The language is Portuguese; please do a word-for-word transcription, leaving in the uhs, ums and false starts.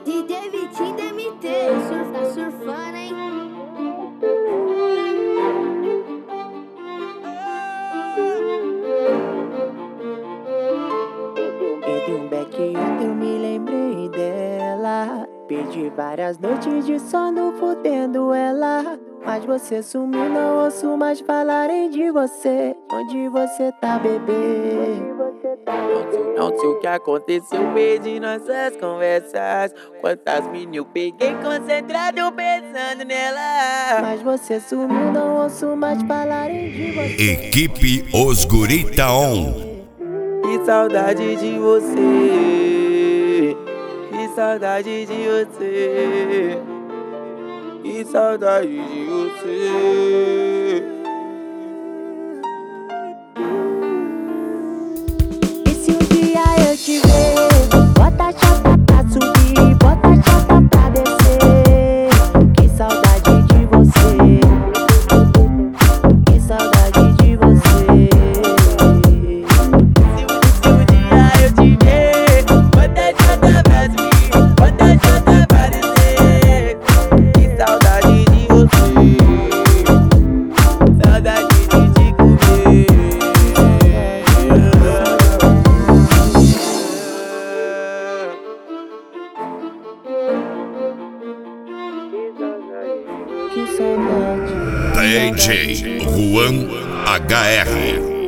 D J Vitinho da M T, surf, tá surfando, hein? Entre um beck e outro eu me lembrei dela. Perdi várias noites de sono fudendo ela. Mas você sumiu, não ouço mais falarem de você. Onde você tá, bebê? Não sei, não sei o que aconteceu, perdi nossas conversas. Quantas mini eu peguei concentrado pensando nela. Mas você sumiu, não ouço mais falarem de você. Equipe Os Gurita On. Que saudade de você. Que saudade de você. Que saudade de você. E se um dia eu te ver, bota a chata pra subir, bota a chata pra descer. Que saudade de você. Que saudade de você. Se um dia eu te ver, bota a chata pra subir, bota a chata pra descer. Que saudade de você. Saudade de te comer. Que saudade. D J Juan H R